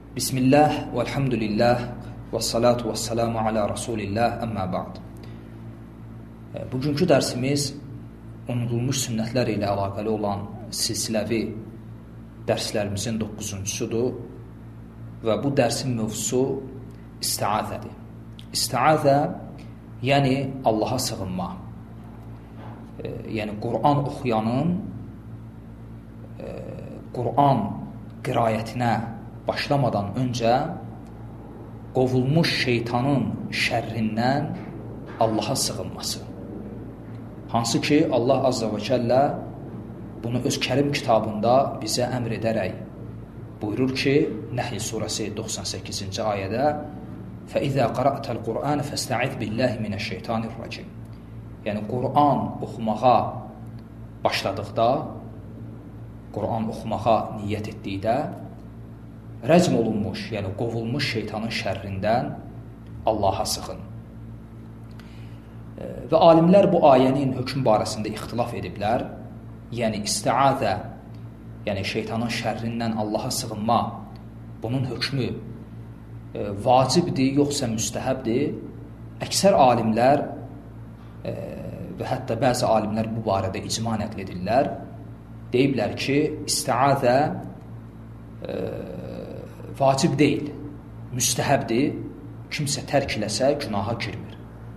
Bismillah, velhamdülillah, və salatu və selamu alə Rasulillah, əmmə ba'd. Bugünkü dərsimiz unudulmuş sünnətlər ilə əlaqəli olan silsiləvi dərslərimizin 9-cusudur və bu dərsin mövzusu istiazədir. İstiazə, yəni Allaha sığınma. Yəni Quran oxuyanın Quran qirayətinə başlamadan öncə qovulmuş şeytanın şərrindən Allaha sığınması. Hansı ki, Allah Azza və Cəllə bunu öz kərim kitabında bizə əmr edərək buyurur ki, Nəhl surəsi 98-ci ayədə فَإِذَا قَرَأْتَ الْقُرْآنَ فَاسْتَعِذْ بِاللَّهِ مِنَ الشَّيْطَانِ الرَّجِيمِ. Yəni, Quran oxumağa başladıqda, Quran oxumağa niyyət etdikdə, rəcm olunmuş, yəni qovulmuş şeytanın şərrindən Allaha sığın. Və alimlər bu ayənin hökm barəsində ixtilaf ediblər. Yəni, istiazə, yəni şeytanın şərrindən Allaha sığınma, bunun hökmü vacibdir, yoxsa müstəhəbdir? Əksər alimlər və hətta bəzi alimlər bu barədə icma nəql edirlər. Deyiblər ki, istiazə vacib deyil, müstəhəbdir, kimsə tərk eləsə günaha girmir.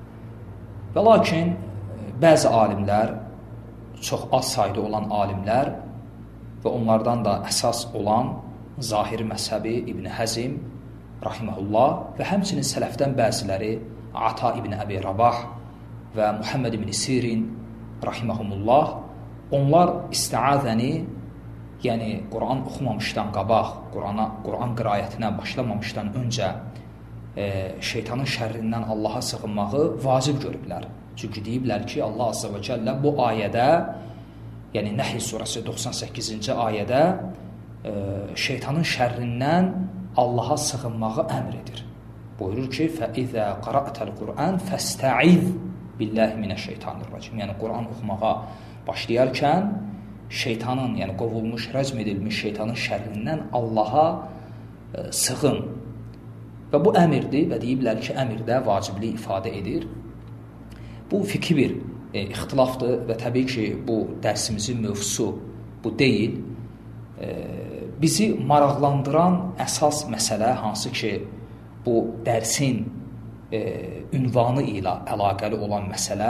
Və lakin bəzi alimlər, çox az sayda olan alimlər və onlardan da əsas olan Zahiri məzhəbi İbn Həzm rahiməhullah və həmçinin sələfdən bəziləri Ata ibn Əbi Rabah və Muhammed ibn Sirin rahiməhumullah, onlar istiazəni, yəni Quran oxumamışdan qabaq, Quran qirayətinə başlamamışdan öncə şeytanın şərrindən Allaha sığınmağı vacib görüblər. Çünki deyiblər ki, Allah Azza və Cəllə bu ayədə, yəni Nəhl surəsi 98-ci ayədə şeytanın şərrindən Allaha sığınmağı əmr edir. Buyurur ki, فَإِذَا قَرَأْتَ الْقُرْآنِ فَاسْتَعِذْ بِاللَّهِ مِنَ الشَّيْطَانِ الرَّجِيمِ. Yəni Quran oxumağa başlayarkən şeytanın, yəni qovulmuş, rəcm edilmiş şeytanın şərrindən Allaha sığın. Və bu əmirdir və deyiblər ki, əmirdə vaciblik ifadə edir. Bu fikri bir ixtilafdır və təbii ki, bu dərsimizin mövzusu bu deyil. Bizi maraqlandıran əsas məsələ, hansı ki, bu dərsin ünvanı ilə əlaqəli olan məsələ,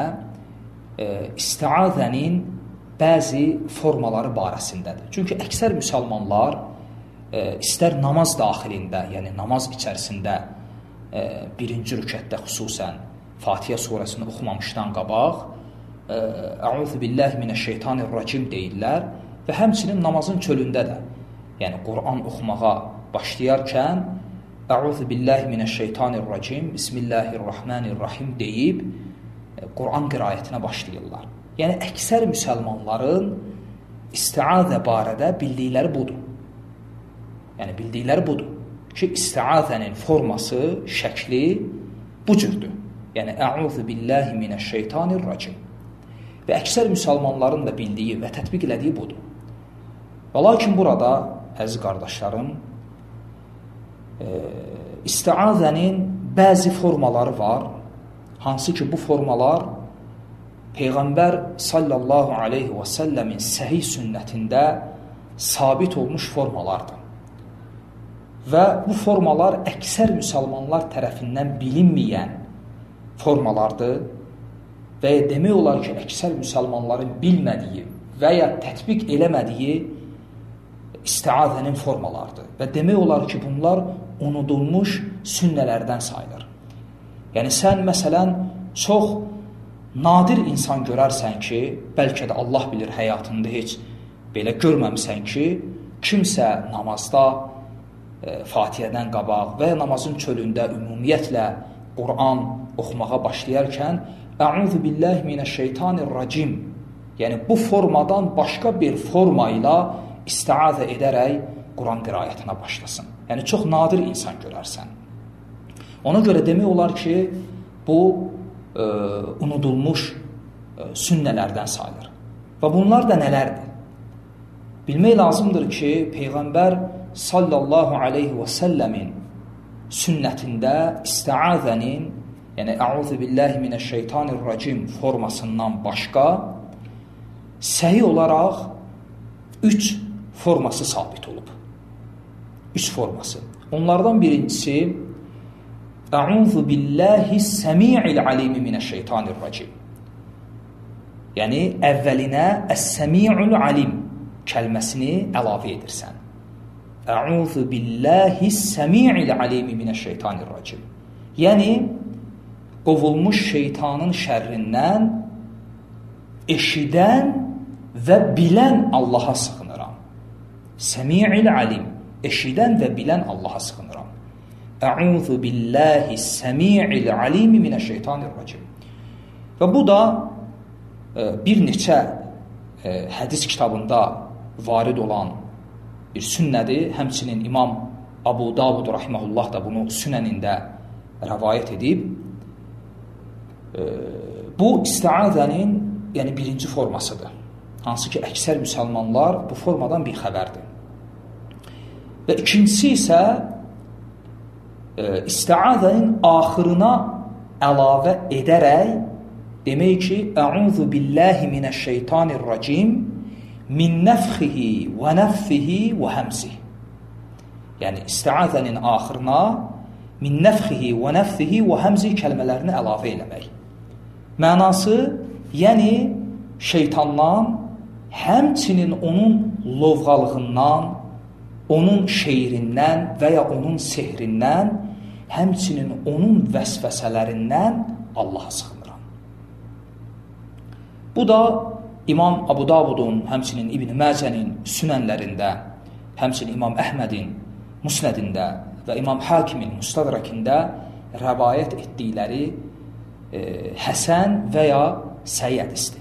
istiazənin bəzi formaları barəsindədir. Çünki əksər müsəlmanlar istər namaz daxilində, yəni namaz içərisində birinci rükətdə xüsusən Fatihə surəsini oxumamışdan qabaq Əuzu billahi minəşşeytanirracim deyirlər və həmçinin namazın çölündə də, yəni Quran oxumağa başlayarkən Əuzu billahi minəşşeytanirracim, Bismillahirrahmanirrahim deyib Quran qirayətinə başlayırlar. Yəni, əksər müsəlmanların istiazə barədə bildikləri budur. Yəni, bildikləri budur ki, istiazənin forması, şəkli bu cürdür. Yəni, Əuzu billahi minəşşeytanirracim. Və əksər müsəlmanların da bildiyi və tətbiq elədiyi budur. Və lakin burada, əziz qardaşlarım, istiazənin bəzi formaları var, hansı ki, bu formalar Peyğəmbər sallallahu aleyhi və səlləmin səhih sünnətində sabit olmuş formalardır. Və bu formalar əksər müsəlmanlar tərəfindən bilinməyən formalardır və ya demək olar ki, əksər müsəlmanların bilmədiyi və ya tətbiq eləmədiyi istiazənin formalardır. Və demək olar ki, bunlar unudulmuş sünnələrdən sayılır. Yəni, sən məsələn, çox nadir insan görərsən ki, bəlkə də Allah bilir həyatında heç belə görməmisən ki, kimsə namazda Fatihədən qabaq və ya namazın çölündə ümumiyyətlə Quran oxumağa başlayarkən Əuzu billahi minəşşeytanirracim, yəni bu formadan başqa bir forma ilə istiazə edərək Quran qirayətinə başlasın. Yəni, çox nadir insan görərsən. Ona görə demək olar ki, bu unudulmuş sünnələrdən sayılır. Və bunlar da nələrdir? Bilmək lazımdır ki, Peyğəmbər sallallahu aleyhi və səlləmin sünnətində istiazənin, yəni əuzu billahi minəşşeytanirracim formasından başqa səhih olaraq 3 forması sabit olub. 3 forması. Onlardan birincisi əuzu billahi səmi'il alimi minəşşeytanirracim. Yəni əvvəlinə əs-səmi'ul alim kəlməsini əlavə edirsən. Əuzu billahi səmi'il alimi minəşşeytanirracim. Yəni qovulmuş şeytanın şərrindən eşidən və bilən Allaha sığınıram. Səmi'il alim, eşidən və bilən Allaha sığınıram. Əuzu billahi səmi'il alimi minəşşeytanirracim. Və bu da bir neçə hədis kitabında varid olan bir sünnədir. Həmçinin İmam Abu Davud rahimehullah da bunu sünənində rəvayət edib. Bu istiazənin yəni birinci formasıdır. Hansı ki, əksər müsəlmanlar bu formadan bir xəbərdir. Və ikincisi isə istiazənin axırına əlavə edərək demək ki, əuzu billahi minəşşeytanirracim min nəfxihi və nəffihi və həmsihi. Yəni istiazənin axırına min nəfxihi və nəffihi və həmsihi kəlmələrini əlavə eləmək. Mənası, yəni şeytandan, həmçinin onun lovğalığından, onun şeirindən və ya onun sehrindən, həmçinin onun vəsvəsələrindən Allaha sığınıram. Bu da İmam Abu Davudun, həmçinin İbn Məcənin sünənlərində, həmçinin İmam Əhmədin musnədində və İmam Hakimin müstədrəkində rəvayət etdikləri həsən və ya səhi hədisdir.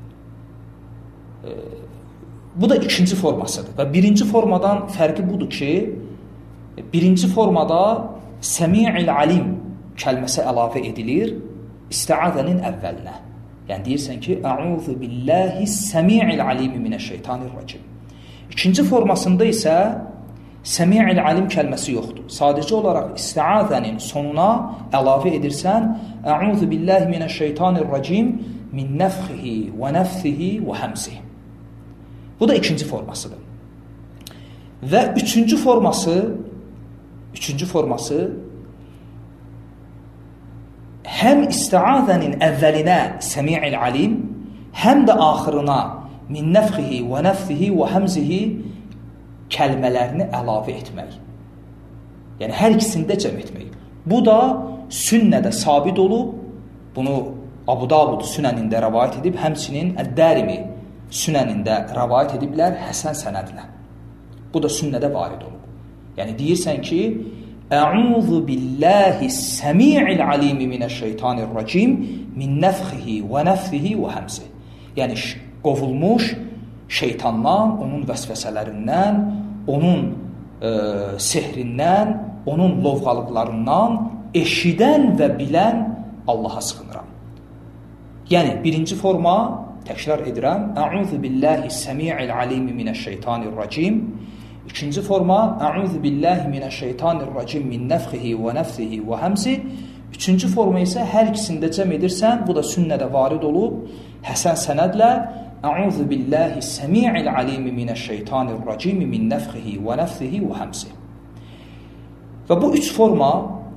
Bu da ikinci formasıdır. Və birinci formadan fərqi budur ki, birinci formada səmi'il alim kəlməsi əlavə edilir istiazənin əvvəlinə. Yəni deyirsən ki, əuzu billahi səmi'il alimi minəşşeytanirracim. İkinci formasında isə səmi'il alim kəlməsi yoxdur. Sadəcə olaraq istiazənin sonuna əlavə edirsən əuzu billahi minəşşeytanirracim min nəfxihi və nəfsihi və həmsihi. Bu da ikinci formasıdır. Və üçüncü forması həm istiazənin əvvəlinə səmi'il alim, həm də axırına min nəfxihi və nəfsihi və həmsihi kəlmələrini əlavə etmək. Yəni hər ikisini də cəm etmək. Bu da sünnədə sabit olub, bunu Abu Davud sünənində rəvayət edib, həmçinin Əd-Dərimi sünənində rəvayət ediblər həsən sənədlə. Bu da sünnədə varid olub. Yəni deyirsən ki, əuzu billahi səmi'il alimi minəşşeytanirracim min nəfxihi və nəfsihi və həmsihi. Yəni qovulmuş şeytandan, onun vəsvəsələrindən, onun sehrindən, onun lovğalıqlarından eşidən və bilən Allaha sığınıram. Yəni birinci forma, təkrar edirəm, əuzu billahi səmi'il alimi minəşşeytanirracim. İkinci forma, əuzu billahi minəşşeytanirracim min nəfxihi və nəfsihi və həmsihi. Üçüncü forma isə hər ikisində cəm edirsən, bu da sünnədə varid olub, həsən sənədlə əuzu billahi səmi'il alimi minəşşeytanirracim min nəfxihi və nəfsihi və həmsihi. Və bu üç forma,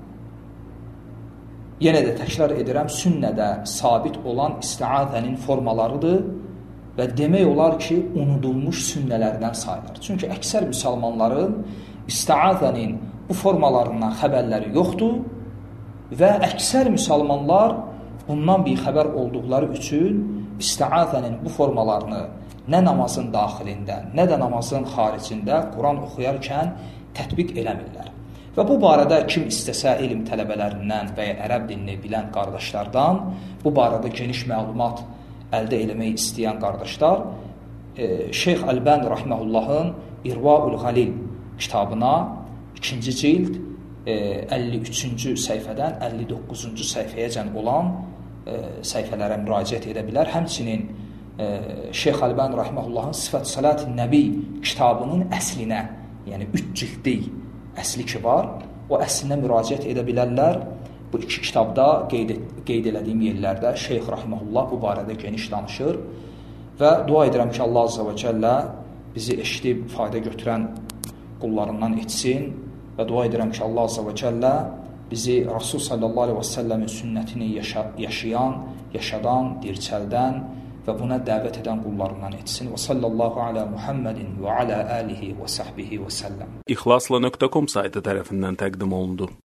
yenə də təkrar edirəm, sünnədə sabit olan istiazənin formalarıdır və demək olar ki, unudulmuş sünnələrdən sayılır. Çünki əksər müsəlmanların istiazənin bu formalarından xəbərləri yoxdur və əksər müsəlmanlar bundan bir xəbər olduqları üçün istiazənin bu formalarını nə namazın daxilində, nə də namazın xaricində Quran oxuyarkən tətbiq eləmirlər. Və bu barədə kim istəsə elm tələbələrindən və ya ərəb dilini bilən qardaşlardan, bu barədə geniş məlumat əldə eləmək istəyən qardaşlar, Şeyx Əlbani rahiməhullahın İrvaul Qalil kitabına 2-ci cild 53-cü səhifədən 59-cu səhifəyəcən olan səhifələrə müraciət edə bilər. Həmçinin Şeyx Əlbani rahiməhullahın Sifət Salat-ı Nəbi kitabının əslinə, yəni 3 cildlik əsli ki var, o əslinə müraciət edə bilərlər. Bu 2 kitabda qeyd elədiyim yerlərdə Şeyx Rahiməhullah bu barədə geniş danışır və dua edirəm ki, Allah Azza və Cəllə bizi eşidib fayda götürən qullarından etsin və dua edirəm ki, Allah Azza və Cəllə bizi Rasul sallallahu aleyhi və səlləmin sünnətini yaşadan, dirçəldən və buna dəvət edən qullarından etsin. Və sallallahu alə Muhammedin və alə alihi və səhbihi və səlləm. İxlasla.com saytı tərəfindən təqdim olundu.